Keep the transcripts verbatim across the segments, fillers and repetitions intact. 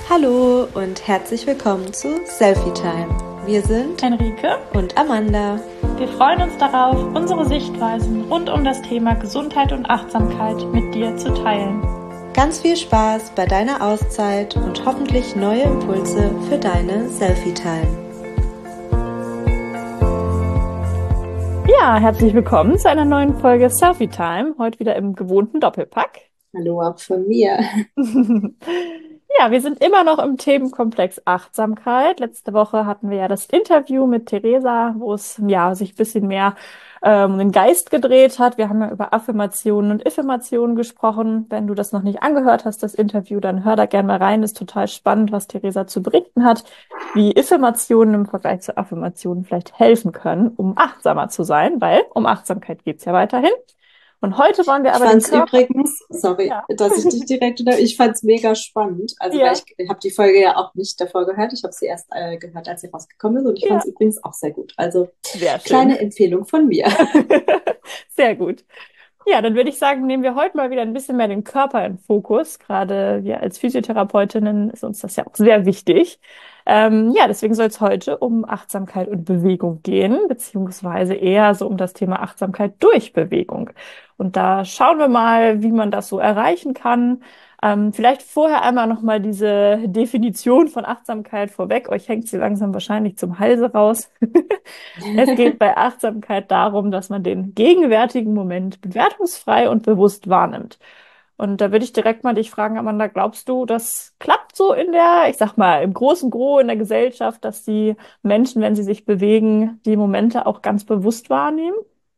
Hallo und herzlich willkommen zu Selfie Time. Wir sind Henrike und Amanda. Wir freuen uns darauf, unsere Sichtweisen rund um das Thema Gesundheit und Achtsamkeit mit dir zu teilen. Ganz viel Spaß bei deiner Auszeit und hoffentlich neue Impulse für deine Selfie Time. Ja, herzlich willkommen zu einer neuen Folge Selfie Time. Heute wieder im gewohnten Doppelpack. Hallo auch von mir. Ja, wir sind immer noch im Themenkomplex Achtsamkeit. Letzte Woche hatten wir ja das Interview mit Theresa, wo es ja sich ein bisschen mehr ähm, um den Geist gedreht hat. Wir haben ja über Affirmationen und Affirmationen gesprochen. Wenn du das noch nicht angehört hast, das Interview, dann hör da gerne mal rein. Ist total spannend, was Theresa zu berichten hat, wie Affirmationen im Vergleich zu Affirmationen vielleicht helfen können, um achtsamer zu sein, weil um Achtsamkeit geht's ja weiterhin. Und heute wollen wir Ich aber den fand es Körper... übrigens, sorry, Ja. dass ich dich direkt unter, ich fand es mega spannend. Also, weil Ja, ich, ich habe die Folge ja auch nicht davor gehört. Ich habe sie erst äh, gehört, als sie rausgekommen ist. Und ich fand ja, es übrigens auch sehr gut. Also, sehr schön. kleine Empfehlung von mir. Sehr gut. Ja, dann würde ich sagen, nehmen wir heute mal wieder ein bisschen mehr den Körper in Fokus. Gerade wir als Physiotherapeutinnen ist uns das ja auch sehr wichtig. Ähm, ja, deswegen soll es heute um Achtsamkeit und Bewegung gehen, beziehungsweise eher so um das Thema Achtsamkeit durch Bewegung. Und da schauen wir mal, wie man das so erreichen kann. Ähm, vielleicht vorher einmal nochmal diese Definition von Achtsamkeit vorweg. Euch hängt sie langsam wahrscheinlich zum Halse raus. Es geht bei Achtsamkeit darum, dass man den gegenwärtigen Moment bewertungsfrei und bewusst wahrnimmt. Und da würde ich direkt mal dich fragen, Amanda, glaubst du, das klappt so in der, ich sag mal, im großen Gros in der Gesellschaft, dass die Menschen, wenn sie sich bewegen, die Momente auch ganz bewusst wahrnehmen?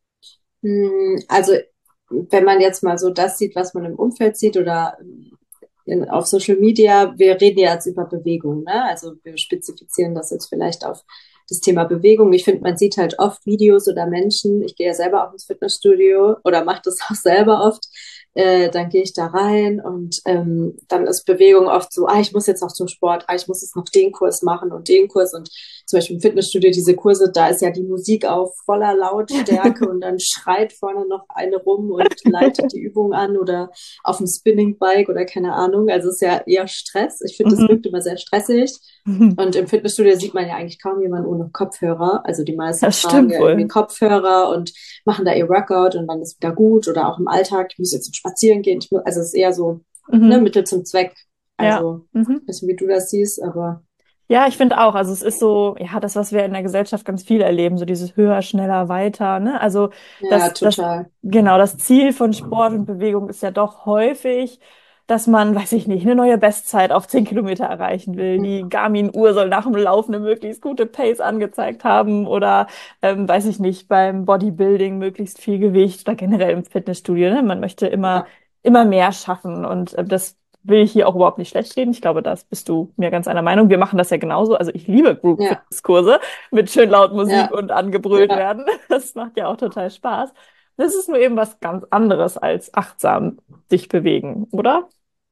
Hm, Also, wenn man jetzt mal so das sieht, was man im Umfeld sieht oder in, auf Social Media, wir reden ja jetzt über Bewegung, ne? Also wir spezifizieren das jetzt vielleicht auf das Thema Bewegung. Ich finde, man sieht halt oft Videos oder Menschen, ich gehe ja selber auch ins Fitnessstudio oder mache das auch selber oft, äh, dann gehe ich da rein und ähm, dann ist Bewegung oft so, ah, ich muss jetzt noch zum Sport, ah, ich muss jetzt noch den Kurs machen und den Kurs und zum Beispiel im Fitnessstudio diese Kurse, da ist ja die Musik auf voller Lautstärke und dann schreit vorne noch eine rum und leitet die Übung an oder auf dem Spinning Bike oder keine Ahnung. Also es ist ja eher Stress. Ich finde, das Mhm. wirkt immer sehr stressig. Und im Fitnessstudio sieht man ja eigentlich kaum jemanden ohne Kopfhörer. Also die meisten Das tragen stimmt ja irgendwie wohl. Kopfhörer und machen da ihr Workout und dann ist wieder gut. Oder auch im Alltag, ich muss jetzt zum Spazieren gehen. Ich muss, also es ist eher so, ne, Mhm. Mittel zum Zweck. Ja. Also, Mhm. ich weiß nicht, wie du das siehst, aber Ja, ich finde auch. Also es ist so, ja, das, was wir in der Gesellschaft ganz viel erleben, so dieses höher, schneller, weiter, ne? Also ja, das, das, total. genau, das Ziel von Sport und Bewegung ist ja doch häufig, dass man, weiß ich nicht, eine neue Bestzeit auf zehn Kilometer erreichen will. Die Garmin-Uhr soll nach dem Laufen eine möglichst gute Pace angezeigt haben oder, ähm, weiß ich nicht, beim Bodybuilding möglichst viel Gewicht oder generell im Fitnessstudio, ne? Man möchte immer, Ja, immer mehr schaffen und äh, das will ich hier auch überhaupt nicht schlecht reden. Ich glaube, das bist du mir ganz einer Meinung. Wir machen das ja genauso. Also ich liebe ja, Group-Fitness-Kurse mit schön laut Musik ja, und angebrüllt ja. werden. Das macht ja auch total Spaß. Das ist nur eben was ganz anderes als achtsam sich bewegen, oder?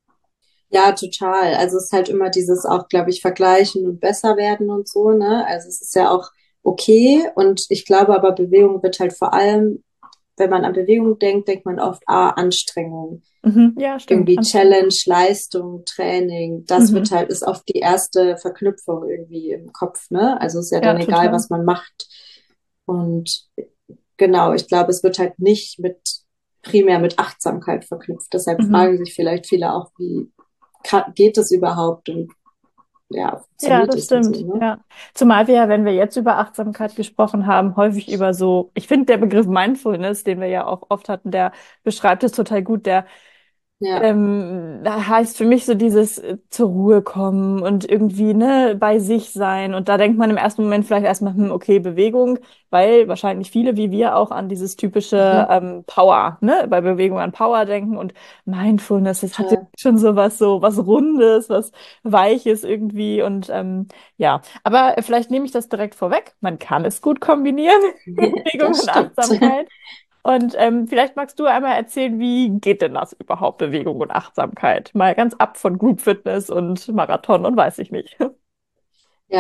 Ja, total. Also es ist halt immer dieses auch, glaube ich, vergleichen und besser werden und so, ne? Also es ist ja auch okay und ich glaube aber Bewegung wird halt vor allem, wenn man an Bewegung denkt, denkt man oft, ah, Anstrengung, Mhm. Ja, stimmt. irgendwie Anstrengend. Challenge, Leistung, Training. Das wird Mhm. halt, ist oft die erste Verknüpfung irgendwie im Kopf, ne? Also ist ja Ja, dann egal, total. was man macht. Und genau, ich glaube, es wird halt nicht mit primär mit Achtsamkeit verknüpft. Deshalb Mhm. fragen sich vielleicht viele auch, wie kann, geht das überhaupt und ja, Ja, funktioniert das das und so, stimmt. ne? Ja. Zumal wir ja, wenn wir jetzt über Achtsamkeit gesprochen haben, häufig über so, ich finde, der Begriff Mindfulness, den wir ja auch oft hatten, der beschreibt es total gut. Der Ja, Ähm, da heißt für mich so dieses äh, zur Ruhe kommen und irgendwie, ne, bei sich sein. Und da denkt man im ersten Moment vielleicht erstmal, hm, okay, Bewegung, weil wahrscheinlich viele wie wir auch an dieses typische mhm, ähm, Power, ne, bei Bewegung an Power denken und Mindfulness, das hat total. schon so was, so was Rundes, was Weiches irgendwie. Und ähm, ja, aber vielleicht nehme ich das direkt vorweg. Man kann es gut kombinieren, Bewegung Das und stimmt. Achtsamkeit. Und ähm, vielleicht magst du einmal erzählen, wie geht denn das überhaupt, Bewegung und Achtsamkeit? Mal ganz ab von Group Fitness und Marathon und weiß ich nicht. Ja,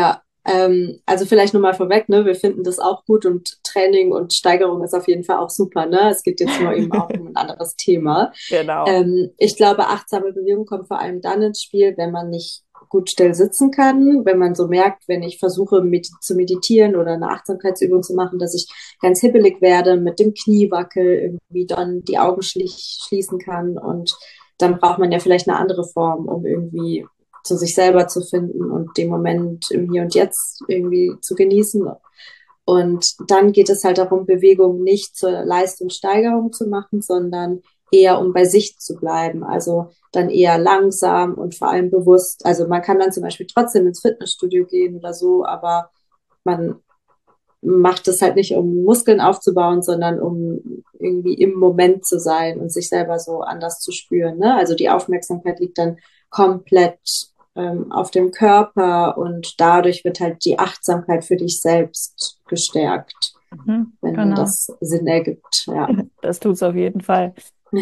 Ähm, also vielleicht nur mal vorweg, ne, wir finden das auch gut und Training und Steigerung ist auf jeden Fall auch super, ne? Es geht jetzt nur eben auch um ein anderes Thema. Genau. Ähm, ich glaube, achtsame Bewegung kommt vor allem dann ins Spiel, wenn man nicht gut still sitzen kann, wenn man so merkt, wenn ich versuche med zu meditieren oder eine Achtsamkeitsübung zu machen, dass ich ganz hibbelig werde, mit dem Knie wackel, irgendwie dann die Augen schlie schließen kann und dann braucht man ja vielleicht eine andere Form, um irgendwie zu sich selber zu finden und den Moment im Hier und Jetzt irgendwie zu genießen. Und dann geht es halt darum, Bewegung nicht zur Leistungssteigerung zu machen, sondern eher um bei sich zu bleiben. Also dann eher langsam und vor allem bewusst. Also man kann dann zum Beispiel trotzdem ins Fitnessstudio gehen oder so, aber man macht es halt nicht, um Muskeln aufzubauen, sondern um irgendwie im Moment zu sein und sich selber so anders zu spüren. Ne? Also die Aufmerksamkeit liegt dann komplett ähm, auf dem Körper und dadurch wird halt die Achtsamkeit für dich selbst gestärkt, Mhm, wenn genau. das Sinn ergibt. Ja. Das tut's auf jeden Fall.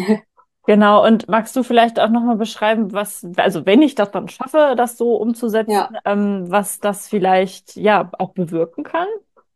Genau. Und magst du vielleicht auch nochmal beschreiben, was, also wenn ich das dann schaffe, das so umzusetzen, Ja, ähm, was das vielleicht ja auch bewirken kann?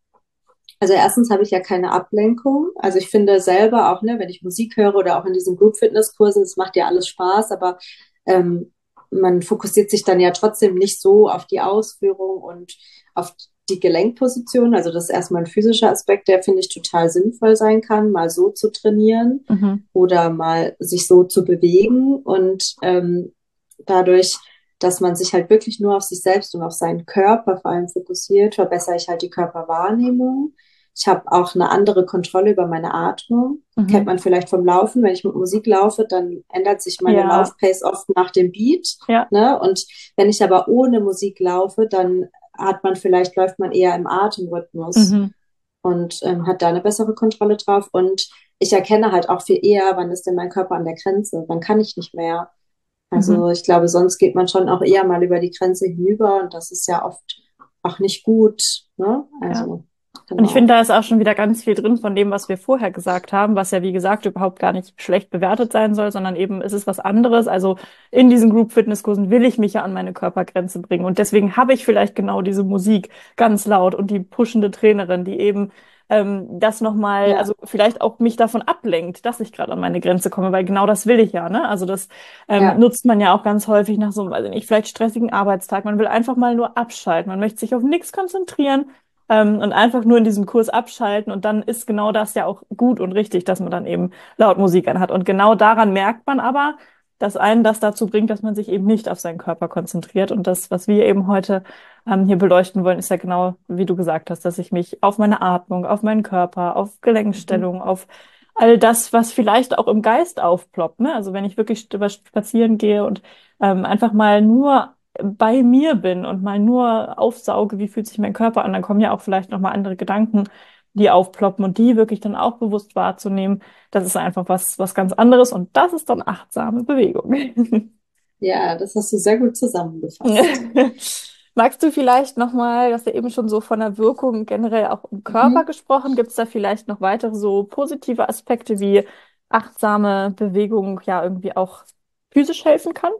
also erstens habe ich ja keine Ablenkung. Also ich finde selber auch, ne, wenn ich Musik höre oder auch in diesen Group Fitness Kursen, es macht ja alles Spaß, aber ähm, man fokussiert sich dann ja trotzdem nicht so auf die Ausführung und auf die Gelenkposition. Also das ist erstmal ein physischer Aspekt, der finde ich total sinnvoll sein kann, mal so zu trainieren Mhm. oder mal sich so zu bewegen und ähm, dadurch, dass man sich halt wirklich nur auf sich selbst und auf seinen Körper vor allem fokussiert, verbessere ich halt die Körperwahrnehmung. Ich habe auch eine andere Kontrolle über meine Atmung. Kennt Mhm. man vielleicht vom Laufen. Wenn ich mit Musik laufe, dann ändert sich meine Ja, Laufpace oft nach dem Beat. ja. Ne? Und wenn ich aber ohne Musik laufe, dann hat man vielleicht, läuft man eher im Atemrhythmus Mhm. und ähm, hat da eine bessere Kontrolle drauf. Und ich erkenne halt auch viel eher, wann ist denn mein Körper an der Grenze, wann kann ich nicht mehr. Mhm. Also ich glaube, sonst geht man schon auch eher mal über die Grenze hinüber und das ist ja oft auch nicht gut. Ne? Ja. Also Und ich finde, genau. da ist auch schon wieder ganz viel drin von dem, was wir vorher gesagt haben, was ja, wie gesagt, überhaupt gar nicht schlecht bewertet sein soll, sondern eben ist es was anderes. Also in diesen Group-Fitness-Kursen will ich mich ja an meine Körpergrenze bringen. Und deswegen habe ich vielleicht genau diese Musik ganz laut und die pushende Trainerin, die eben ähm, das nochmal, Ja, also vielleicht auch mich davon ablenkt, dass ich gerade an meine Grenze komme, weil genau das will ich ja, ne? Also das ähm, ja, nutzt man ja auch ganz häufig nach so einem, weiß ich nicht, vielleicht stressigen Arbeitstag. Man will einfach mal nur abschalten. Man möchte sich auf nichts konzentrieren ähm, und einfach nur in diesem Kurs abschalten. Und dann ist genau das ja auch gut und richtig, dass man dann eben laut Musik anhat. Und genau daran merkt man aber, dass einen das dazu bringt, dass man sich eben nicht auf seinen Körper konzentriert. Und das, was wir eben heute ähm, hier beleuchten wollen, ist ja genau, wie du gesagt hast, dass ich mich auf meine Atmung, auf meinen Körper, auf mhm. Gelenkstellung, auf all das, was vielleicht auch im Geist aufploppt. Ne? Also wenn ich wirklich spazieren gehe und ähm, einfach mal nur bei mir bin und mal nur aufsauge, wie fühlt sich mein Körper an, dann kommen ja auch vielleicht nochmal andere Gedanken, die aufploppen und die wirklich dann auch bewusst wahrzunehmen. Das ist einfach was, was ganz anderes und das ist dann achtsame Bewegung. Ja, das hast du sehr gut zusammengefasst. Magst du vielleicht nochmal, du hast ja eben schon so von der Wirkung generell auch im Körper Mhm. gesprochen, gibt es da vielleicht noch weitere so positive Aspekte, wie achtsame Bewegung ja irgendwie auch physisch helfen kann?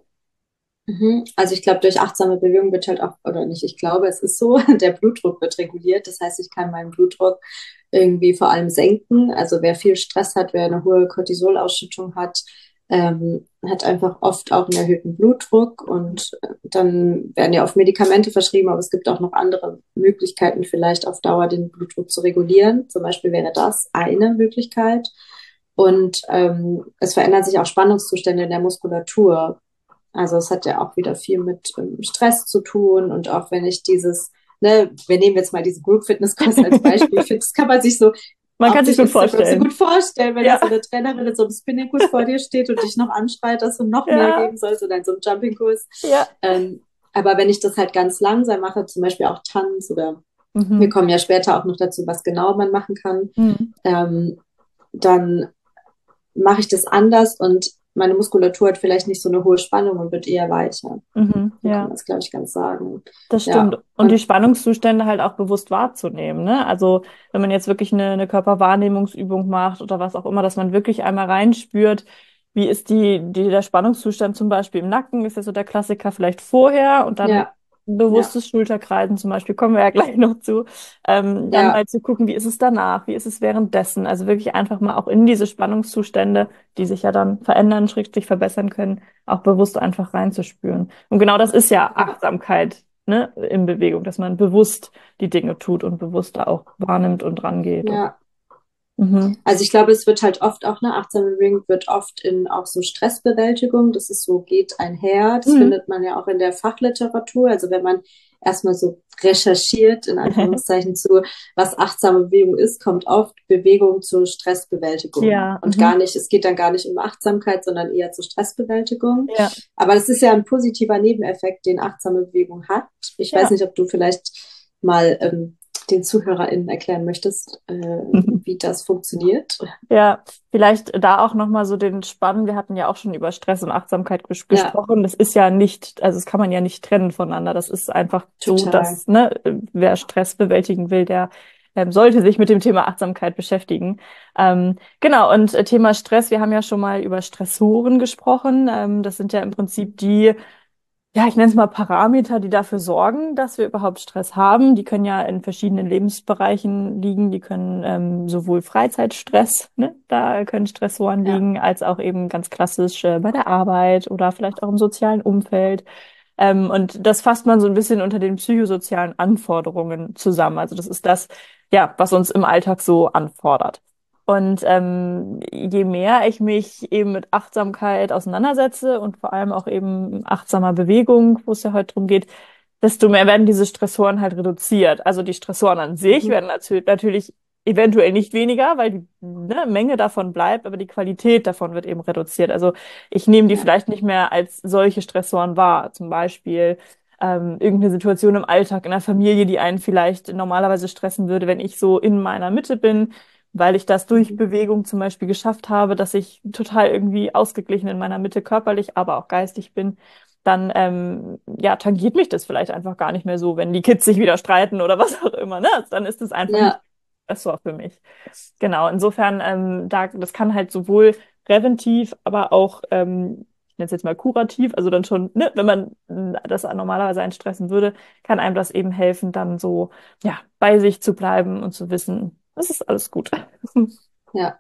Mhm. Also ich glaube, durch achtsame Bewegung wird halt auch, oder nicht, ich glaube, es ist so, der Blutdruck wird reguliert. Das heißt, ich kann meinen Blutdruck irgendwie vor allem senken. Also wer viel Stress hat, wer eine hohe Cortisolausschüttung hat, ähm, hat einfach oft auch einen erhöhten Blutdruck und äh, dann werden ja oft Medikamente verschrieben, aber es gibt auch noch andere Möglichkeiten, vielleicht auf Dauer den Blutdruck zu regulieren. Zum Beispiel wäre das eine Möglichkeit. Und ähm, es verändern sich auch Spannungszustände in der Muskulatur. Also es hat ja auch wieder viel mit ähm, Stress zu tun und auch wenn ich dieses, ne, wir nehmen jetzt mal diesen Group Fitness Kurs als Beispiel, ich finde, das kann man sich so Man auch kann sich durch gut Instagram so gut vorstellen. vorstellen, wenn da Ja, so eine Trainerin in so einem Spinning-Kurs vor dir steht und dich noch anschreit, dass du noch mehr ja, geben sollst oder in so einem Jumping-Kurs. ja. Ähm, aber wenn ich das halt ganz langsam mache, zum Beispiel auch Tanz oder wir Mhm. kommen ja später auch noch dazu, was genau man machen kann, Mhm. ähm, dann mache ich das anders und meine Muskulatur hat vielleicht nicht so eine hohe Spannung und wird eher weicher. Mhm. So kann Ja. man es, glaube ich, ganz sagen. Das stimmt. Ja, Und die und Spannungszustände halt auch bewusst wahrzunehmen, ne? Also wenn man jetzt wirklich eine, eine Körperwahrnehmungsübung macht oder was auch immer, dass man wirklich einmal reinspürt, wie ist die, die, der Spannungszustand zum Beispiel im Nacken, ist ja so der Klassiker vielleicht vorher und dann ja, Ja, bewusstes Schulterkreisen zum Beispiel, kommen wir ja gleich noch zu. Ähm, dann ja, mal zu gucken, wie ist es danach, wie ist es währenddessen. Also wirklich einfach mal auch in diese Spannungszustände, die sich ja dann verändern, schrägstrich verbessern können, auch bewusst einfach reinzuspüren. Und genau das ist ja ja, Achtsamkeit, ne, in Bewegung, dass man bewusst die Dinge tut und bewusst da auch wahrnimmt und rangeht. Und, ja. mhm. Also ich glaube, es wird halt oft auch, ne, achtsame Bewegung wird oft in auch so Stressbewältigung, das ist so, geht einher. Das Mhm. findet man ja auch in der Fachliteratur. Also wenn man erstmal so recherchiert, in Anführungszeichen, zu, was achtsame Bewegung ist, kommt oft Bewegung zur Stressbewältigung. Ja, Und mhm. gar nicht, es geht dann gar nicht um Achtsamkeit, sondern eher zur Stressbewältigung. Ja, Aber das ist ja ein positiver Nebeneffekt, den achtsame Bewegung hat. Ich weiß ja. nicht, ob du vielleicht mal ähm, den ZuhörerInnen erklären möchtest, äh, wie das funktioniert. Ja, vielleicht da auch nochmal so den Spann. Wir hatten ja auch schon über Stress und Achtsamkeit ges Ja, gesprochen. Das ist ja nicht, also das kann man ja nicht trennen voneinander. Das ist einfach so, total. dass, ne, wer Stress bewältigen will, der ähm, sollte sich mit dem Thema Achtsamkeit beschäftigen. Ähm, genau, und äh, Thema Stress, wir haben ja schon mal über Stressoren gesprochen. Ähm, das sind ja im Prinzip die, ja, ich nenne es mal Parameter, die dafür sorgen, dass wir überhaupt Stress haben. Die können ja in verschiedenen Lebensbereichen liegen. Die können ähm, sowohl Freizeitstress, ne, da können Stressoren Ja. liegen, als auch eben ganz klassisch äh, bei der Arbeit oder vielleicht auch im sozialen Umfeld. Ähm, und das fasst man so ein bisschen unter den psychosozialen Anforderungen zusammen. Also das ist das, ja, was uns im Alltag so anfordert. Und ähm, je mehr ich mich eben mit Achtsamkeit auseinandersetze und vor allem auch eben achtsamer Bewegung, wo es ja heute drum geht, desto mehr werden diese Stressoren halt reduziert. Also die Stressoren an sich Mhm. werden natür natürlich eventuell nicht weniger, weil die, ne, Menge davon bleibt, aber die Qualität davon wird eben reduziert. Also ich nehme die Ja. vielleicht nicht mehr als solche Stressoren wahr. Zum Beispiel ähm, irgendeine Situation im Alltag, in der Familie, die einen vielleicht normalerweise stressen würde, wenn ich so in meiner Mitte bin, weil ich das durch Mhm. Bewegung zum Beispiel geschafft habe, dass ich total irgendwie ausgeglichen in meiner Mitte körperlich, aber auch geistig bin, dann ähm, ja, tangiert mich das vielleicht einfach gar nicht mehr so, wenn die Kids sich wieder streiten oder was auch immer, ne? Dann ist es einfach nicht Ja. Stressor für mich. Genau, insofern, ähm, da, das kann halt sowohl präventiv, aber auch, ähm, ich nenne es jetzt mal kurativ, also dann schon, ne, wenn man äh, das normalerweise einen stressen würde, kann einem das eben helfen, dann so, ja, bei sich zu bleiben und zu wissen, es ist alles gut. Ja.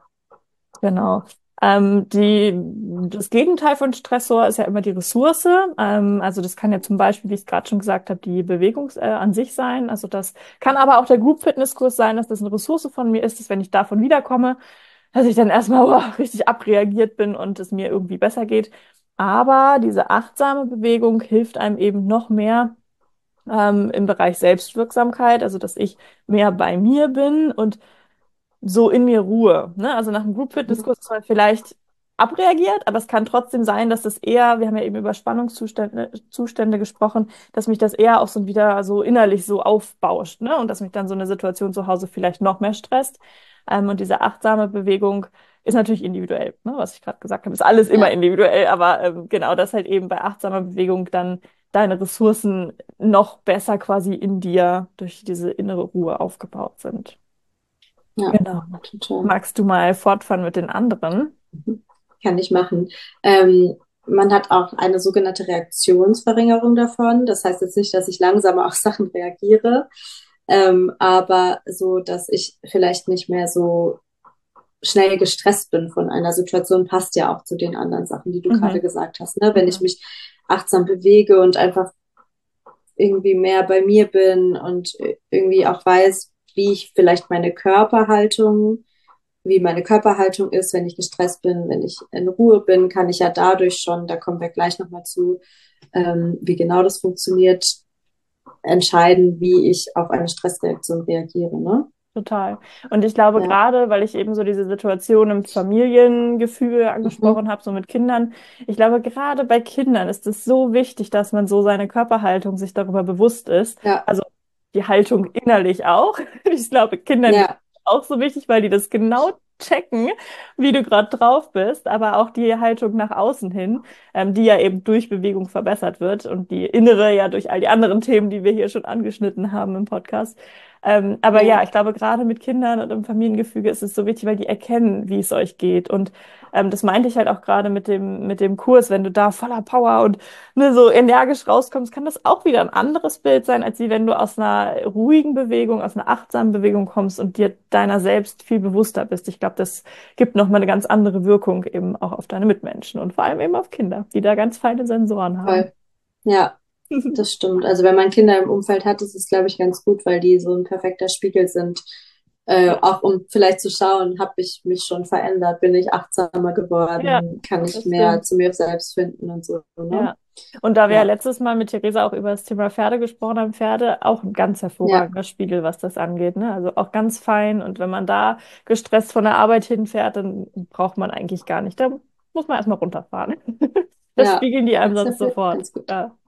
Genau. Ähm, die, das Gegenteil von Stressor ist ja immer die Ressource. Ähm, also das kann ja zum Beispiel, wie ich es gerade schon gesagt habe, die Bewegung äh, an sich sein. Also das kann aber auch der Group Fitness Kurs sein, dass das eine Ressource von mir ist, dass wenn ich davon wiederkomme, dass ich dann erstmal oh, richtig abreagiert bin und es mir irgendwie besser geht. Aber diese achtsame Bewegung hilft einem eben noch mehr ähm, im Bereich Selbstwirksamkeit, also dass ich mehr bei mir bin und so in mir Ruhe. Ne? Also nach einem Mhm. Group-Fitness-Kurs ist man vielleicht abreagiert, aber es kann trotzdem sein, dass das eher, wir haben ja eben über Spannungszustände Zustände gesprochen, dass mich das eher auch so wieder so innerlich so aufbauscht, ne? Und dass mich dann so eine Situation zu Hause vielleicht noch mehr stresst. Ähm, und diese achtsame Bewegung ist natürlich individuell, ne? Was ich gerade gesagt habe, ist alles immer Ja. individuell, aber ähm, genau, dass halt eben bei achtsamer Bewegung dann deine Ressourcen noch besser quasi in dir durch diese innere Ruhe aufgebaut sind. Ja. Genau. Total. Magst du mal fortfahren mit den anderen? Mhm. Kann ich machen. Ähm, man hat auch eine sogenannte Reaktionsverringerung davon. Das heißt jetzt nicht, dass ich langsamer auf Sachen reagiere, ähm, aber so, dass ich vielleicht nicht mehr so schnell gestresst bin von einer Situation, passt ja auch zu den anderen Sachen, die du gerade Mhm. gesagt hast. Ne? Wenn ich Mhm. mich achtsam bewege und einfach irgendwie mehr bei mir bin und irgendwie auch weiß, wie ich vielleicht meine Körperhaltung, wie meine Körperhaltung ist, wenn ich gestresst bin, wenn ich in Ruhe bin, kann ich ja dadurch schon, da kommen wir gleich nochmal zu, ähm, wie genau das funktioniert, entscheiden, wie ich auf eine Stressreaktion reagiere. Ne? Total. Und ich glaube Ja. gerade, weil ich eben so diese Situation im Familiengefühl Mhm. angesprochen habe, so mit Kindern, ich glaube gerade bei Kindern ist es so wichtig, dass man so seine Körperhaltung sich darüber bewusst ist. Ja. Also die Haltung innerlich auch. Ich glaube, Kindern ist Ja. auch so wichtig, weil die das genau checken, wie du gerade drauf bist, aber auch die Haltung nach außen hin, ähm, die ja eben durch Bewegung verbessert wird und die innere ja durch all die anderen Themen, die wir hier schon angeschnitten haben im Podcast. Ähm, aber ja, Ja, ich glaube, gerade mit Kindern und im Familiengefüge ist es so wichtig, weil die erkennen, wie es euch geht. Und ähm, das meinte ich halt auch gerade mit dem, mit dem Kurs, wenn du da voller Power und ne, so energisch rauskommst, kann das auch wieder ein anderes Bild sein, als wie wenn du aus einer ruhigen Bewegung, aus einer achtsamen Bewegung kommst und dir deiner selbst viel bewusster bist. Ich glaube, das gibt nochmal eine ganz andere Wirkung eben auch auf deine Mitmenschen und vor allem eben auf Kinder, die da ganz feine Sensoren haben. voll. Ja, das stimmt. Also wenn man Kinder im Umfeld hat, ist es, glaube ich, ganz gut, weil die so ein perfekter Spiegel sind. Äh, Ja, auch um vielleicht zu schauen, habe ich mich schon verändert, bin ich achtsamer ja, geworden, kann ich das mehr stimmt. zu mir selbst finden und so, ne? Ja. Und da wir ja Ja, letztes Mal mit Theresa auch über das Thema Pferde gesprochen haben, Pferde auch ein ganz ja, hervorragender Spiegel, was das angeht, ne? Also auch ganz fein. Und wenn man da gestresst von der Arbeit hinfährt, dann braucht man eigentlich gar nicht. Da muss man erstmal runterfahren. Das ja. spiegeln die einem Das ist ja sonst vielleicht sofort. ganz gut. Ja.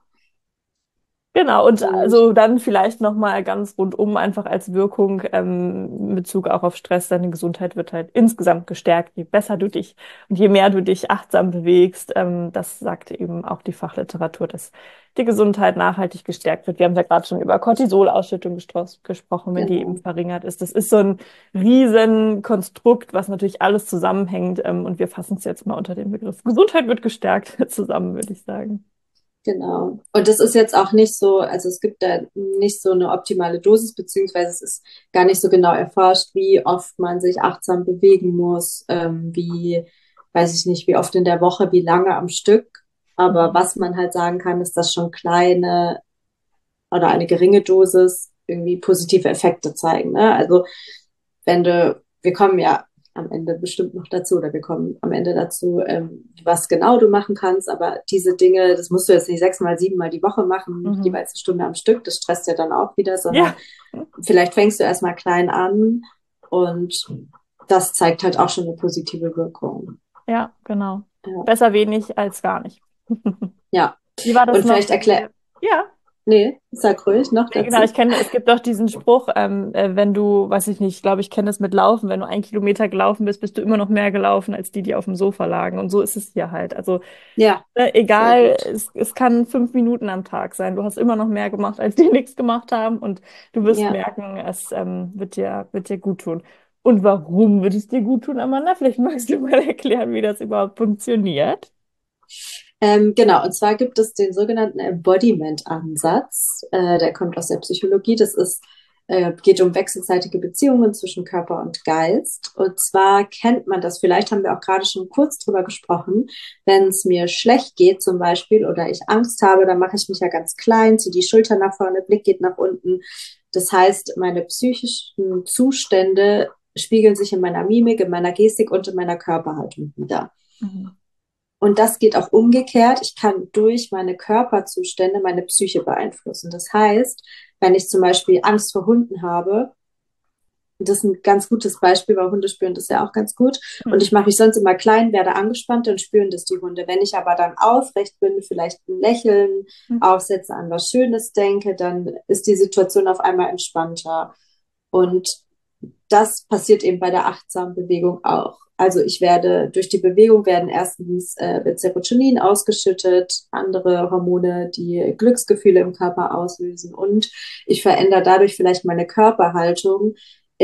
Genau, und Und also dann vielleicht nochmal ganz rundum einfach als Wirkung ähm, in Bezug auch auf Stress, deine Gesundheit wird halt insgesamt gestärkt, je besser du dich und je mehr du dich achtsam bewegst. Ähm, das sagt eben auch die Fachliteratur, dass die Gesundheit nachhaltig gestärkt wird. Wir haben ja gerade schon über Cortisolausschüttung gestro- gesprochen, wenn die eben genau. verringert ist. Das ist so ein Riesenkonstrukt, was natürlich alles zusammenhängt. Ähm, und wir fassen es jetzt mal unter dem Begriff Gesundheit wird gestärkt zusammen, würde ich sagen. Genau. Und das ist jetzt auch nicht so, also es gibt da nicht so eine optimale Dosis, beziehungsweise es ist gar nicht so genau erforscht, wie oft man sich achtsam bewegen muss, ähm, wie, weiß ich nicht, wie oft in der Woche, wie lange am Stück. Aber Mhm. was man halt sagen kann, ist, dass schon kleine oder eine geringe Dosis irgendwie positive Effekte zeigen. Ne? Also wenn du, wir kommen ja am Ende bestimmt noch dazu oder wir kommen am Ende dazu, ähm, was genau du machen kannst, aber diese Dinge, das musst du jetzt nicht sechsmal, siebenmal die Woche machen, Mhm. jeweils eine Stunde am Stück, das stresst ja dann auch wieder, sondern Ja. vielleicht fängst du erstmal klein an und das zeigt halt auch schon eine positive Wirkung. Ja, genau. Ja, Besser wenig als gar nicht. ja. Wie war das Und noch vielleicht bei erklär, dir? Ja, nee, sag ruhig noch nee, genau. Ich dazu. kenne, es gibt doch diesen Spruch, ähm, äh, wenn du, weiß ich nicht, ich glaube, ich kenne das mit Laufen, wenn du ein Kilometer gelaufen bist, bist du immer noch mehr gelaufen als die, die auf dem Sofa lagen. Und so ist es hier halt. Also Ja, äh, sehr egal, gut. es, es kann fünf Minuten am Tag sein. Du hast immer noch mehr gemacht, als die nichts gemacht haben. Und du wirst Ja. merken, es ähm, wird dir, wird dir gut tun. Und warum wird es dir gut tun, Amanda? Vielleicht magst du mal erklären, wie das überhaupt funktioniert. Ähm, genau, und zwar gibt es den sogenannten Embodiment-Ansatz. Äh, der kommt aus der Psychologie. Das ist, äh, geht um wechselseitige Beziehungen zwischen Körper und Geist. Und zwar kennt man das, vielleicht haben wir auch gerade schon kurz drüber gesprochen, wenn es mir schlecht geht zum Beispiel oder ich Angst habe, dann mache ich mich ja ganz klein, ziehe die Schultern nach vorne, Blick geht nach unten. Das heißt, meine psychischen Zustände spiegeln sich in meiner Mimik, in meiner Gestik und in meiner Körperhaltung wieder. Mhm. Und das geht auch umgekehrt. Ich kann durch meine Körperzustände meine Psyche beeinflussen. Das heißt, wenn ich zum Beispiel Angst vor Hunden habe, das ist ein ganz gutes Beispiel, weil Hunde spüren das ja auch ganz gut. Und Mhm. ich mache mich sonst immer klein, werde angespannt, dann spüren das die Hunde. Wenn ich aber dann aufrecht bin, vielleicht ein Lächeln aufsetze, an was Schönes denke, dann ist die Situation auf einmal entspannter. Und das passiert eben bei der achtsamen Bewegung auch. Also ich werde, durch die Bewegung werden erstens äh, wird Serotonin ausgeschüttet, andere Hormone, die Glücksgefühle im Körper auslösen und ich verändere dadurch vielleicht meine Körperhaltung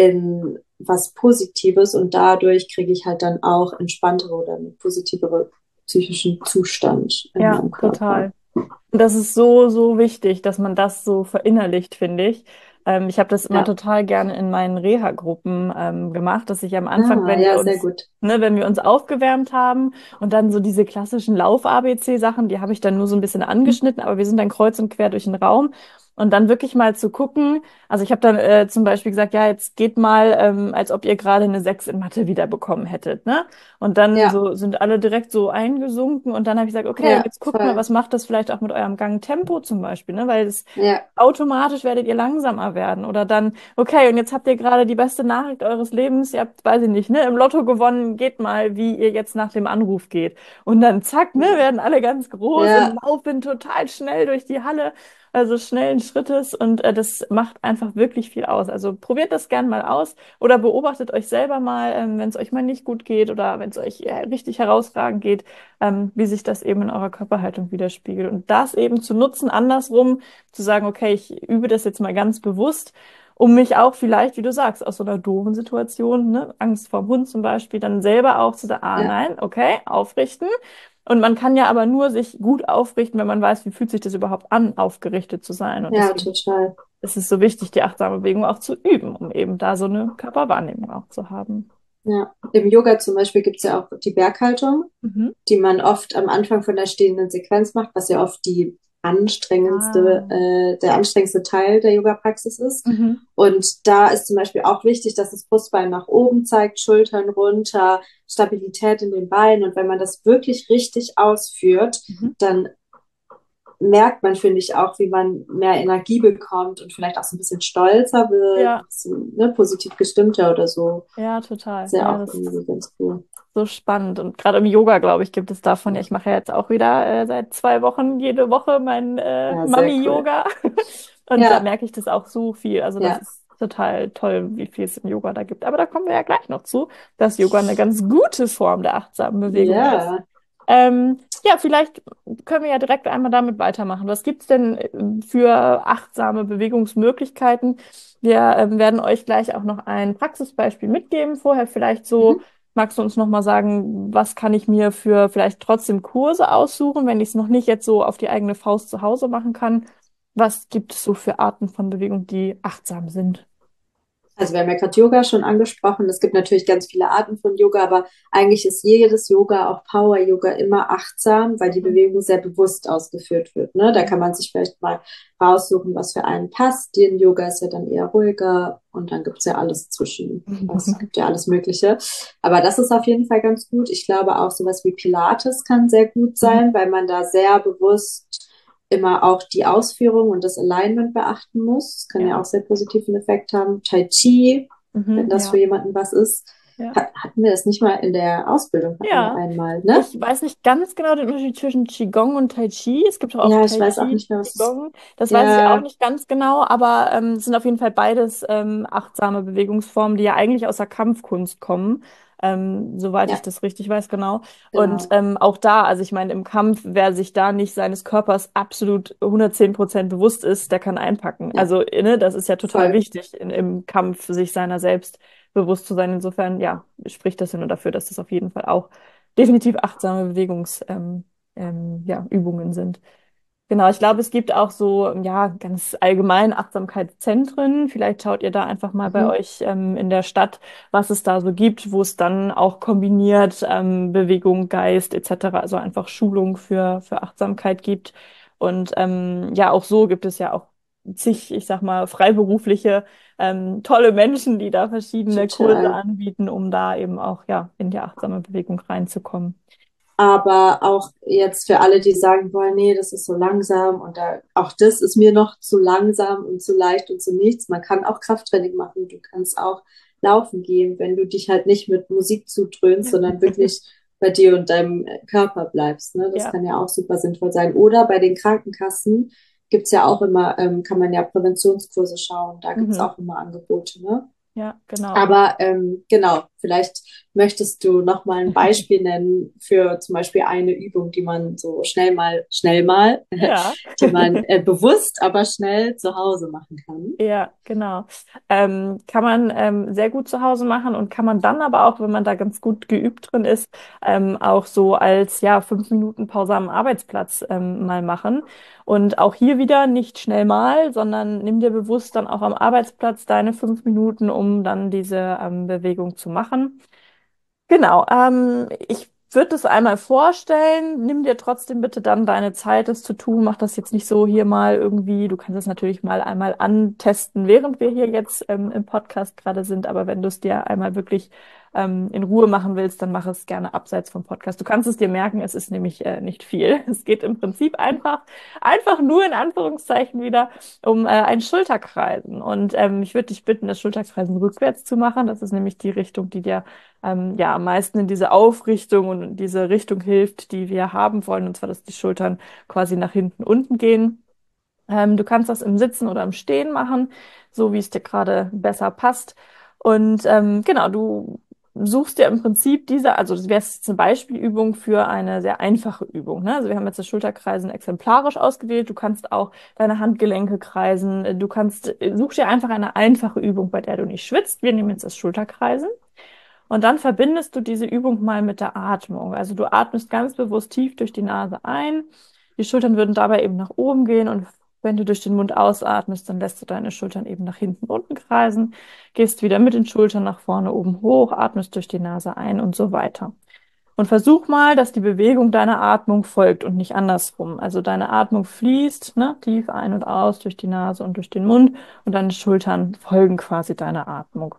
in was Positives und dadurch kriege ich halt dann auch entspanntere oder einen positivere psychischen Zustand in Ja, meinem Körper. total. Und das ist so, so wichtig, dass man das so verinnerlicht, finde ich. Ähm, ich habe das immer Ja. total gerne in meinen Reha-Gruppen ähm, gemacht, dass ich am Anfang, Ah, wenn wir ja, sehr uns, gut. ne, wenn wir uns aufgewärmt haben und dann so diese klassischen Lauf-A B C-Sachen, die habe ich dann nur so ein bisschen angeschnitten, aber wir sind dann kreuz und quer durch den Raum. Und dann wirklich mal zu gucken, also ich habe dann äh, zum Beispiel gesagt, ja, jetzt geht mal, ähm, als ob ihr gerade eine sechs in Mathe wiederbekommen hättet, ne? Und dann Ja, so sind alle direkt so eingesunken und dann habe ich gesagt, okay, und ja, jetzt guckt mal, voll. was macht das vielleicht auch mit eurem Gangtempo zum Beispiel, ne? Weil es Ja, automatisch werdet ihr langsamer werden. Oder dann, okay, und jetzt habt ihr gerade die beste Nachricht eures Lebens, ihr habt, weiß ich nicht, ne, im Lotto gewonnen, geht mal, wie ihr jetzt nach dem Anruf geht. Und dann zack, ne, werden alle ganz groß und ja, laufen total schnell durch die Halle, also schnellen Schrittes und äh, das macht einfach wirklich viel aus. Also probiert das gern mal aus oder beobachtet euch selber mal, ähm, wenn es euch mal nicht gut geht oder wenn es euch äh, richtig herausragend geht, ähm, wie sich das eben in eurer Körperhaltung widerspiegelt. Und das eben zu nutzen, andersrum, zu sagen, okay, ich übe das jetzt mal ganz bewusst um mich auch vielleicht, wie du sagst, aus so einer doofen Situation, ne, Angst vor dem Hund zum Beispiel, dann selber auch zu sagen, ah Ja, nein, okay, aufrichten. Und man kann ja aber nur sich gut aufrichten, wenn man weiß, wie fühlt sich das überhaupt an, aufgerichtet zu sein. Und ja, deswegen total. ist es so wichtig, die achtsame Bewegung auch zu üben, um eben da so eine Körperwahrnehmung auch zu haben. Ja. Im Yoga zum Beispiel gibt's ja auch die Berghaltung, Mhm. die man oft am Anfang von der stehenden Sequenz macht, was ja oft die anstrengendste, Ah. äh, der anstrengendste Teil der Yoga-Praxis ist. Mhm. Und da ist zum Beispiel auch wichtig, dass das Brustbein nach oben zeigt, Schultern runter, Stabilität in den Beinen. Und wenn man das wirklich richtig ausführt, Mhm. dann merkt man, finde ich, auch, wie man mehr Energie bekommt und vielleicht auch so ein bisschen stolzer wird, ein Ja, bisschen, ne, positiv gestimmter oder so. ja, total. Ist ja Ja, auch das ist irgendwie ganz cool. so spannend. Und gerade im Yoga, glaube ich, gibt es davon, ja, ich mache ja jetzt auch wieder äh, seit zwei Wochen jede Woche mein äh, Ja, sehr cool. Mami-Yoga. Und da Ja, merke ich das auch so viel. Also das ja, ist total toll, wie viel es im Yoga da gibt. Aber da kommen wir ja gleich noch zu, dass Yoga eine ganz gute Form der achtsamen Bewegung ist. ja. Ähm, ja, vielleicht können wir ja direkt einmal damit weitermachen. Was gibt's denn äh, für achtsame Bewegungsmöglichkeiten? Wir ähm, werden euch gleich auch noch ein Praxisbeispiel mitgeben. Vorher vielleicht so, Mhm. magst du uns noch mal sagen, was kann ich mir für vielleicht trotzdem Kurse aussuchen, wenn ich es noch nicht jetzt so auf die eigene Faust zu Hause machen kann? Was gibt es so für Arten von Bewegung, die achtsam sind? Also wir haben ja gerade Yoga schon angesprochen. Es gibt natürlich ganz viele Arten von Yoga, aber eigentlich ist jedes Yoga, auch Power-Yoga, immer achtsam, weil die Bewegung sehr bewusst ausgeführt wird. Ne? Da kann man sich vielleicht mal raussuchen, was für einen passt. Den Yoga ist ja dann eher ruhiger und dann gibt's ja alles zwischen. Es gibt ja alles Mögliche. Aber das ist auf jeden Fall ganz gut. Ich glaube auch sowas wie Pilates kann sehr gut sein, weil man da sehr bewusst immer auch die Ausführung und das Alignment beachten muss. Das kann ja Ja, auch sehr positiven Effekt haben. Tai Chi, wenn mhm, das für ja, jemanden was ist. ja. Hat, hatten wir das nicht mal in der Ausbildung, hatten wir Ja, einmal, ne? ich weiß nicht ganz genau den Unterschied zwischen Qigong und Tai Chi. Es gibt doch auch Ja, ich Tai weiß auch Chi, nicht mehr, was es. Qigong. Das weiß ich auch Ja, nicht ganz genau, aber ähm, es sind auf jeden Fall beides ähm, achtsame Bewegungsformen, die ja eigentlich aus der Kampfkunst kommen, ähm, soweit ich ja, das richtig weiß, genau. Und genau. ähm, auch da, also ich meine, im Kampf, wer sich da nicht seines Körpers absolut hundertzehn Prozent bewusst ist, der kann einpacken. Ja, Also, ne, das ist ja total voll. wichtig, in, im Kampf sich seiner selbst bewusst zu sein. Insofern, ja, spricht das ja nur dafür, dass das auf jeden Fall auch definitiv achtsame Bewegungs, ähm, ähm, ja, Übungen sind. Genau, ich glaube, es gibt auch so, ja, ganz allgemein Achtsamkeitszentren. Vielleicht schaut ihr da einfach mal bei Mhm. euch ähm, in der Stadt, was es da so gibt, wo es dann auch kombiniert ähm, Bewegung, Geist et cetera, also einfach Schulung für, für Achtsamkeit gibt. Und ähm, ja, auch so gibt es ja auch zig, ich sag mal, freiberufliche, ähm, tolle Menschen, die da verschiedene Kurse Total. anbieten, um da eben auch, ja, in die achtsame Bewegung reinzukommen. Aber auch jetzt für alle, die sagen, boah, nee, das ist so langsam und da, auch das ist mir noch zu langsam und zu leicht und zu nichts. Man kann auch Krafttraining machen, du kannst auch laufen gehen, wenn du dich halt nicht mit Musik zudröhnst, sondern wirklich bei dir und deinem Körper bleibst. Ne? Das Ja. kann ja auch super sinnvoll sein. Oder bei den Krankenkassen gibt's ja auch immer, ähm, kann man ja Präventionskurse schauen, da gibt's Mhm. auch immer Angebote. Ne? Ja, genau. Aber ähm, genau, vielleicht möchtest du noch mal ein Beispiel nennen für zum Beispiel eine Übung, die man so schnell mal, schnell mal, Ja. die man äh, bewusst, aber schnell zu Hause machen kann. Ja, genau. Ähm, kann man ähm, sehr gut zu Hause machen und kann man dann aber auch, wenn man da ganz gut geübt drin ist, ähm, auch so als ja fünf Minuten Pause am Arbeitsplatz ähm, mal machen. Und auch hier wieder nicht schnell mal, sondern nimm dir bewusst dann auch am Arbeitsplatz deine fünf Minuten, um dann diese ähm, Bewegung zu machen. Genau, ähm, ich würde es einmal vorstellen. Nimm dir trotzdem bitte dann deine Zeit, das zu tun. Mach das jetzt nicht so hier mal irgendwie. Du kannst es natürlich mal einmal antesten, während wir hier jetzt ähm, im Podcast gerade sind. Aber wenn du es dir einmal wirklich ähm, in Ruhe machen willst, dann mach es gerne abseits vom Podcast. Du kannst es dir merken, es ist nämlich äh, nicht viel. Es geht im Prinzip einfach, einfach nur in Anführungszeichen wieder um äh, ein Schulterkreisen. Und ähm, ich würde dich bitten, das Schulterkreisen rückwärts zu machen. Das ist nämlich die Richtung, die dir ähm, ja, am meisten in diese Aufrichtung und in diese Richtung hilft, die wir haben wollen, und zwar, dass die Schultern quasi nach hinten unten gehen. Ähm, du kannst das im Sitzen oder im Stehen machen, so wie es dir gerade besser passt. Und ähm, genau, du suchst dir im Prinzip diese, also das wäre jetzt eine Beispielübung für eine sehr einfache Übung. Ne? Also wir haben jetzt das Schulterkreisen exemplarisch ausgewählt. Du kannst auch deine Handgelenke kreisen. Du kannst, such dir einfach eine einfache Übung, bei der du nicht schwitzt. Wir nehmen jetzt das Schulterkreisen. Und dann verbindest du diese Übung mal mit der Atmung. Also du atmest ganz bewusst tief durch die Nase ein. Die Schultern würden dabei eben nach oben gehen und wenn du durch den Mund ausatmest, dann lässt du deine Schultern eben nach hinten unten kreisen, gehst wieder mit den Schultern nach vorne oben hoch, atmest durch die Nase ein und so weiter. Und versuch mal, dass die Bewegung deiner Atmung folgt und nicht andersrum. Also deine Atmung fließt, ne, tief ein und aus durch die Nase und durch den Mund und deine Schultern folgen quasi deiner Atmung.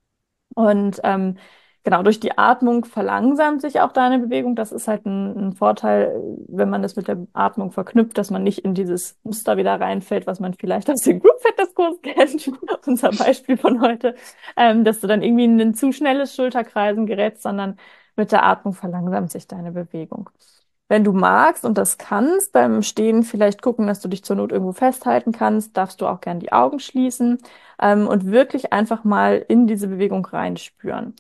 Und ähm, genau, durch die Atmung verlangsamt sich auch deine Bewegung. Das ist halt ein, ein Vorteil, wenn man das mit der Atmung verknüpft, dass man nicht in dieses Muster wieder reinfällt, was man vielleicht aus dem Group Fitness Kurs kennt, unser Beispiel von heute, ähm, dass du dann irgendwie in ein zu schnelles Schulterkreisen gerätst, sondern mit der Atmung verlangsamt sich deine Bewegung. Wenn du magst und das kannst, beim Stehen vielleicht gucken, dass du dich zur Not irgendwo festhalten kannst, darfst du auch gern die Augen schließen ähm, und wirklich einfach mal in diese Bewegung reinspüren.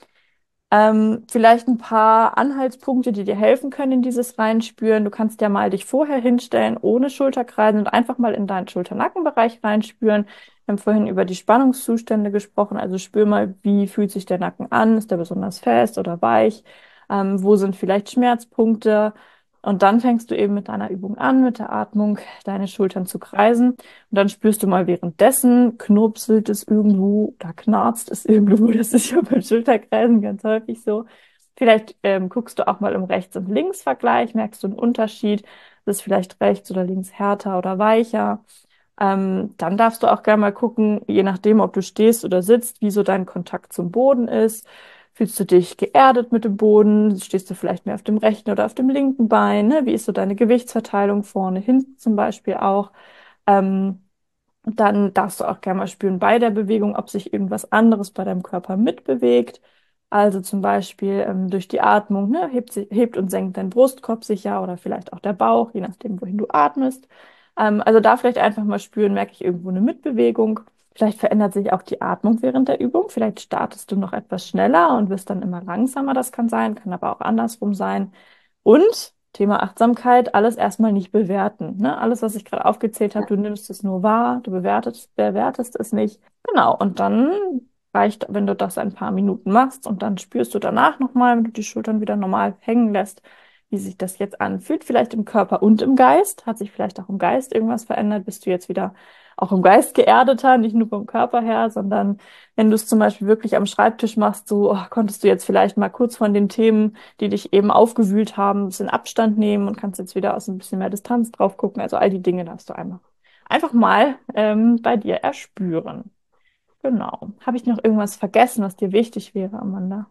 Ähm, vielleicht ein paar Anhaltspunkte, die dir helfen können in dieses Reinspüren. Du kannst ja mal dich vorher hinstellen, ohne Schulterkreisen und einfach mal in deinen Schulter-Nackenbereich reinspüren. Wir haben vorhin über die Spannungszustände gesprochen, also spür mal, wie fühlt sich der Nacken an? Ist der besonders fest oder weich? Ähm, wo sind vielleicht Schmerzpunkte? Und dann fängst du eben mit deiner Übung an, mit der Atmung, deine Schultern zu kreisen. Und dann spürst du mal währenddessen, knurpselt es irgendwo, da knarzt es irgendwo. Das ist ja beim Schulterkreisen ganz häufig so. Vielleicht ähm, guckst du auch mal im Rechts- und Links-Vergleich, merkst du einen Unterschied? Ist es vielleicht rechts oder links härter oder weicher? Ähm, dann darfst du auch gerne mal gucken, je nachdem, ob du stehst oder sitzt, wie so dein Kontakt zum Boden ist. Fühlst du dich geerdet mit dem Boden? Stehst du vielleicht mehr auf dem rechten oder auf dem linken Bein? Ne? Wie ist so deine Gewichtsverteilung vorne, hinten zum Beispiel auch? Ähm, Dann darfst du auch gerne mal spüren bei der Bewegung, ob sich irgendwas anderes bei deinem Körper mitbewegt. Also zum Beispiel ähm, durch die Atmung, ne? Hebt, sie- hebt und senkt dein Brustkorb sicher oder vielleicht auch der Bauch, je nachdem, wohin du atmest. Ähm, also da vielleicht einfach mal spüren, merke ich irgendwo eine Mitbewegung. Vielleicht verändert sich auch die Atmung während der Übung. Vielleicht startest du noch etwas schneller und wirst dann immer langsamer. Das kann sein, kann aber auch andersrum sein. Und Thema Achtsamkeit, alles erstmal nicht bewerten. Ne? Alles, was ich gerade aufgezählt habe, du nimmst es nur wahr, du bewertest, bewertest es nicht. Genau. Und dann reicht, wenn du das ein paar Minuten machst und dann spürst du danach nochmal, wenn du die Schultern wieder normal hängen lässt, wie sich das jetzt anfühlt. Vielleicht im Körper und im Geist. Hat sich vielleicht auch im Geist irgendwas verändert? Bist du jetzt wieder auch im Geist geerdeter, nicht nur vom Körper her, sondern wenn du es zum Beispiel wirklich am Schreibtisch machst, so oh, konntest du jetzt vielleicht mal kurz von den Themen, die dich eben aufgewühlt haben, ein bisschen Abstand nehmen und kannst jetzt wieder aus ein bisschen mehr Distanz drauf gucken. Also all die Dinge darfst du einmal einfach mal ähm, bei dir erspüren. Genau. Habe ich noch irgendwas vergessen, was dir wichtig wäre, Amanda?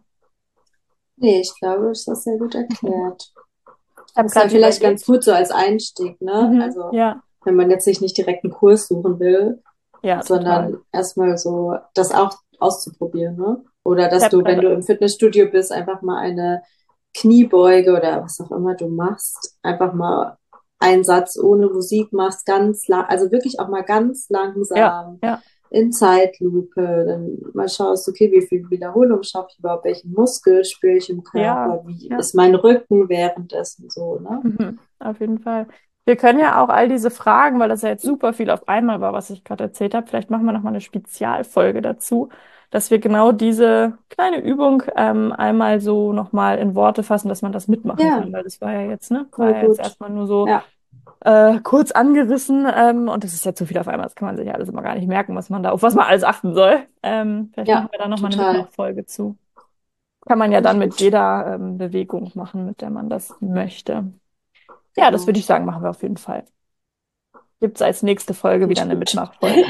Nee, ich glaube, das ist sehr gut erklärt. Ich habe Das ist ja gerade vielleicht ganz überlegt. gut so als Einstieg, ne? Mhm, Also, ja, wenn man jetzt sich nicht direkt einen Kurs suchen will, ja, total. sondern erstmal so das auch auszuprobieren, ne? Oder Ich dass habe du, wenn gerade, du im Fitnessstudio bist, einfach mal eine Kniebeuge oder was auch immer du machst, einfach mal einen Satz ohne Musik machst, ganz lang, also wirklich auch mal ganz ja, langsam ja, in Zeitlupe, dann mal schaust, okay, wie viel Wiederholung schaffe ich überhaupt, welchen Muskel spüre ich im ja, Körper, wie ja. ist mein Rücken währenddessen so, ne? Mhm, auf jeden Fall. Wir können ja auch all diese Fragen, weil das ja jetzt super viel auf einmal war, was ich gerade erzählt habe, vielleicht machen wir nochmal eine Spezialfolge dazu, dass wir genau diese kleine Übung ähm, einmal so nochmal in Worte fassen, dass man das mitmachen Ja, kann, weil das war ja jetzt, ne, war voll ja jetzt gut. erstmal nur so Ja, äh, kurz angerissen ähm, und das ist ja zu viel auf einmal, das kann man sich ja alles immer gar nicht merken, was man da, auf was man alles achten soll. Ähm, vielleicht machen ja, wir da nochmal eine total. Mitmachfolge zu. Kann man ja Finde dann ich mit gut. jeder ähm, Bewegung machen, mit der man das möchte. Ja, das würde Genau. ich sagen, machen wir auf jeden Fall. Gibt es als nächste Folge Finde wieder ich eine gut. Mitmachfolge.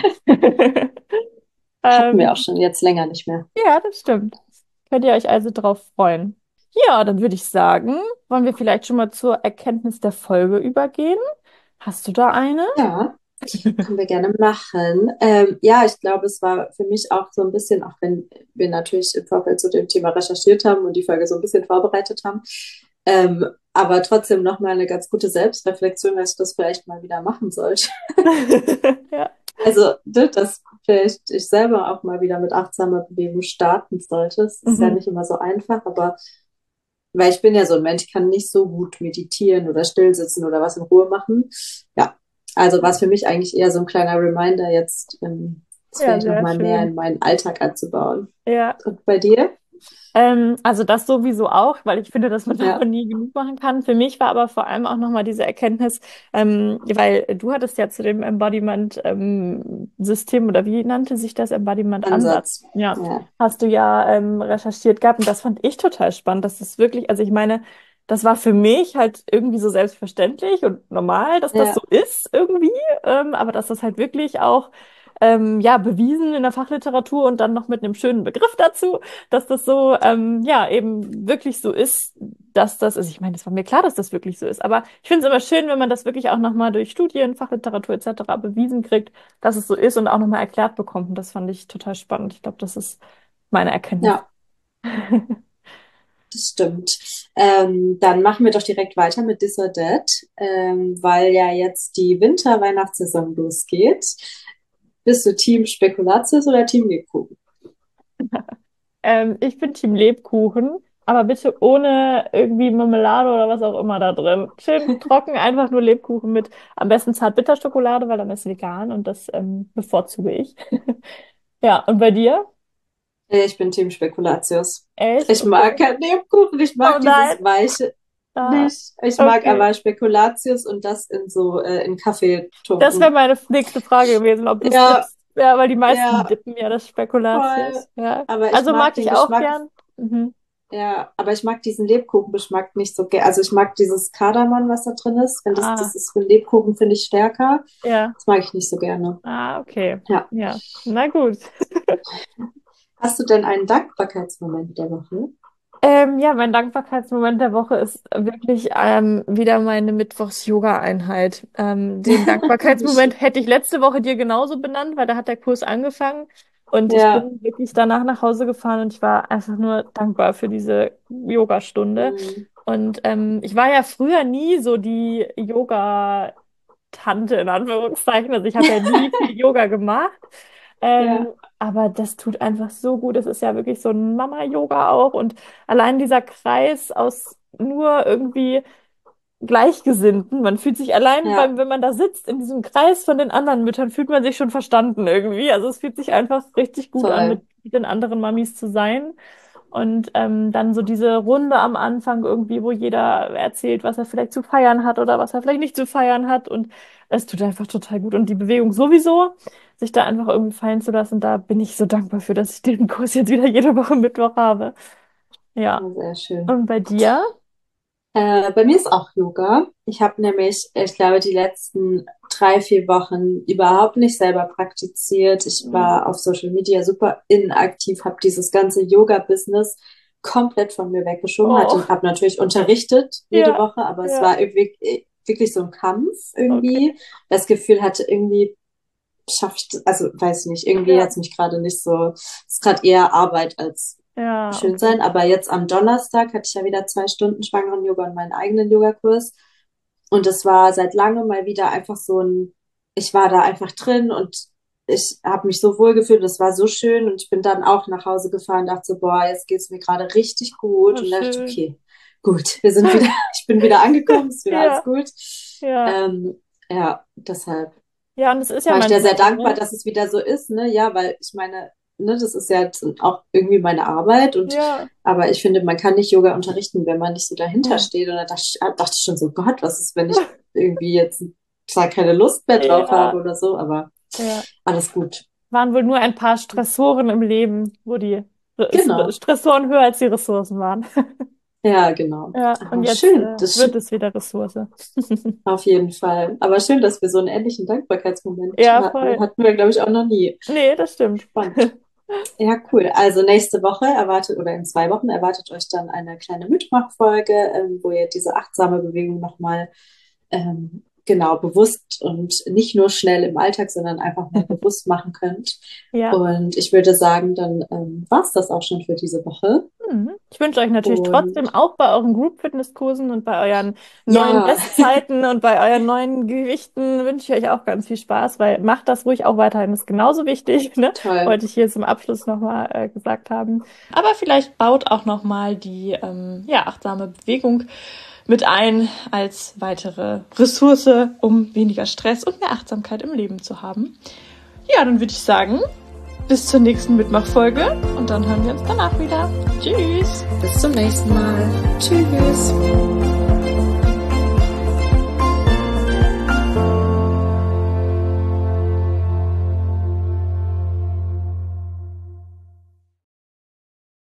Hatten wir auch Ähm, schon jetzt länger nicht mehr. ja, das stimmt. Könnt ihr euch also drauf freuen. Ja, dann würde ich sagen, wollen wir vielleicht schon mal zur Erkenntnis der Folge übergehen? Hast du da eine? Ja, können wir gerne machen. Ähm, ja, ich glaube, es war für mich auch so ein bisschen, auch wenn wir natürlich im Vorfeld zu dem Thema recherchiert haben und die Folge so ein bisschen vorbereitet haben, ähm, aber trotzdem nochmal eine ganz gute Selbstreflexion, dass ich das vielleicht mal wieder machen sollte. Ja. Also, ne, dass vielleicht ich selber auch mal wieder mit achtsamer Bewegung starten sollte. Es ist ja Mhm. nicht immer so einfach, aber weil ich bin ja so ein Mensch, ich kann nicht so gut meditieren oder still sitzen oder was in Ruhe machen. Ja, also war es für mich eigentlich eher so ein kleiner Reminder, jetzt ähm, das Ja, vielleicht sehr nochmal mehr schön. in meinen Alltag einzubauen. Ja. Und bei dir? Ähm, also das sowieso auch, weil ich finde, dass man davon Ja, nie genug machen kann. Für mich war aber vor allem auch nochmal diese Erkenntnis, ähm, weil du hattest ja zu dem Embodiment-System oder wie nannte sich das Embodiment-Ansatz? Ansatz. Ja, Ja, hast du ja ähm, recherchiert gehabt und das fand ich total spannend. Das ist wirklich, also ich meine, das war für mich halt irgendwie so selbstverständlich und normal, dass das so ja, ist irgendwie, ähm, aber dass das halt wirklich auch ähm, ja bewiesen in der Fachliteratur und dann noch mit einem schönen Begriff dazu, dass das so, ähm, ja, eben wirklich so ist, dass das ist. Ich meine, es war mir klar, dass das wirklich so ist. Aber ich finde es immer schön, wenn man das wirklich auch nochmal durch Studien, Fachliteratur et cetera bewiesen kriegt, dass es so ist und auch nochmal erklärt bekommt. Und das fand ich total spannend. Ich glaube, das ist meine Erkenntnis. ja, das stimmt. Ähm, dann machen wir doch direkt weiter mit This or That, ähm, weil ja jetzt die Winter-Weihnachtssaison losgeht. Bist du Team Spekulatius oder Team Lebkuchen? Ähm, ich bin Team Lebkuchen, aber bitte ohne irgendwie Marmelade oder was auch immer da drin. Schön trocken, einfach nur Lebkuchen mit am besten Zartbitterschokolade, weil dann ist vegan und das ähm, bevorzuge ich. Ja, und bei dir? Äh, Ich bin Team Spekulatius. Echt? Ich Okay. mag keinen Lebkuchen, ich Oh mag nein. dieses weiche Ah, nicht. Ich mag okay. aber Spekulatius und das in so äh, in Kaffee Das wäre tunken. meine nächste Frage gewesen, ob du es Ja, dippst. Ja, weil die meisten ja, dippen ja das voll. Spekulatius. Ja. Aber ich Also mag mag ich den auch Geschmack, gern. Mhm. ja, aber ich mag diesen Lebkuchengeschmack nicht so gerne. Also ich mag dieses Kardamom, was da drin ist. Wenn das, Ah, das ist für Lebkuchen, finde ich stärker. ja. Das mag ich nicht so gerne. Ah, okay. Ja. Ja. Na gut. Hast du denn einen Dankbarkeitsmoment der Woche? Ähm, ja, mein Dankbarkeitsmoment der Woche ist wirklich ähm, wieder meine Mittwochs-Yoga-Einheit. Ähm, den Wie schön. Dankbarkeitsmoment hätte ich letzte Woche dir genauso benannt, weil da hat der Kurs angefangen und ich Ja. bin wirklich danach nach Hause gefahren und ich war einfach nur dankbar für diese Yogastunde. Mm, Und ähm, ich war ja früher nie so die Yoga-Tante in Anführungszeichen. Also ich habe ja nie viel Yoga gemacht. Ähm, ja, aber das tut einfach so gut. Es ist ja wirklich so ein Mama-Yoga auch. Und allein dieser Kreis aus nur irgendwie Gleichgesinnten. Man fühlt sich allein, ja, beim, wenn man da sitzt, in diesem Kreis von den anderen Müttern, fühlt man sich schon verstanden irgendwie. Also es fühlt sich einfach richtig gut an, mit voll. den anderen Mamis zu sein. Und ähm, dann so diese Runde am Anfang irgendwie, wo jeder erzählt, was er vielleicht zu feiern hat oder was er vielleicht nicht zu feiern hat. Und es tut einfach total gut. Und die Bewegung sowieso, sich da einfach irgendwie fallen zu lassen, da bin ich so dankbar für, dass ich den Kurs jetzt wieder jede Woche Mittwoch habe. Ja. Ja, sehr schön. Und bei dir? Äh, bei mir ist auch Yoga. Ich habe nämlich, ich glaube, die letzten drei, vier Wochen überhaupt nicht selber praktiziert. Ich Mhm. war auf Social Media super inaktiv, habe dieses ganze Yoga-Business komplett von mir weggeschoben, hatte, Oh, habe natürlich unterrichtet jede ja, Woche, aber es ja, war irgendwie, wirklich so ein Kampf okay. irgendwie. Das Gefühl hatte irgendwie, schaffe ich, das- also weiß ich nicht, irgendwie Ja, hat es mich gerade nicht so, es ist gerade eher Arbeit als ja, schön okay. sein. Aber jetzt am Donnerstag hatte ich ja wieder zwei Stunden Schwangeren-Yoga und meinen eigenen Yogakurs. Und es war seit langem mal wieder einfach so ein, ich war da einfach drin und ich habe mich so wohl gefühlt, es war so schön und ich bin dann auch nach Hause gefahren, dachte so, boah, jetzt geht's mir gerade richtig gut Oh, und dachte, schön. okay, gut, wir sind wieder, ich bin wieder angekommen, ist wieder alles Ja, gut. ja. Ähm, ja, deshalb Ja, und es ist ja war ich dir manchmal sehr so, dankbar, ne? dass es wieder so ist, ne? Ja, weil ich meine, ne, das ist ja jetzt auch irgendwie meine Arbeit und Ja. aber ich finde, man kann nicht Yoga unterrichten, wenn man nicht so dahinter Nee. steht. Und da dachte ich, dachte ich schon so, Gott, was ist, wenn ich irgendwie jetzt zwar keine Lust mehr drauf habe Ja, oder so, aber ja. alles gut. Waren wohl nur ein paar Stressoren im Leben, wo die Re- Genau. Stressoren höher als die Ressourcen waren. Ja, genau. Ja, und Aber jetzt schön, äh, das wird sch- es wieder Ressource. auf jeden Fall. Aber schön, dass wir so einen ähnlichen Dankbarkeitsmoment Ja, hatten. voll. Hatten wir, glaube ich, auch noch nie. Nee, das stimmt. Spannend. Ja, cool. Also nächste Woche erwartet oder in zwei Wochen erwartet euch dann eine kleine Mitmachfolge, ähm, wo ihr diese achtsame Bewegung nochmal ähm, genau bewusst und nicht nur schnell im Alltag, sondern einfach mal bewusst machen könnt. Ja, Und ich würde sagen, dann ähm, war es das auch schon für diese Woche. Mhm. Ich wünsche euch natürlich Und trotzdem auch bei euren Group-Fitness-Kursen und bei euren neuen ja, Bestzeiten und bei euren neuen Gewichten wünsche ich euch auch ganz viel Spaß, weil macht das ruhig auch weiterhin, ist genauso wichtig, ne? toll. Wollte ich hier zum Abschluss nochmal äh, gesagt haben. Aber vielleicht baut auch nochmal die ähm, ja, achtsame Bewegung mit ein als weitere Ressource, um weniger Stress und mehr Achtsamkeit im Leben zu haben. Ja, dann würde ich sagen, bis zur nächsten Mitmachfolge und dann hören wir uns danach wieder. Tschüss! Bis zum nächsten Mal. Tschüss.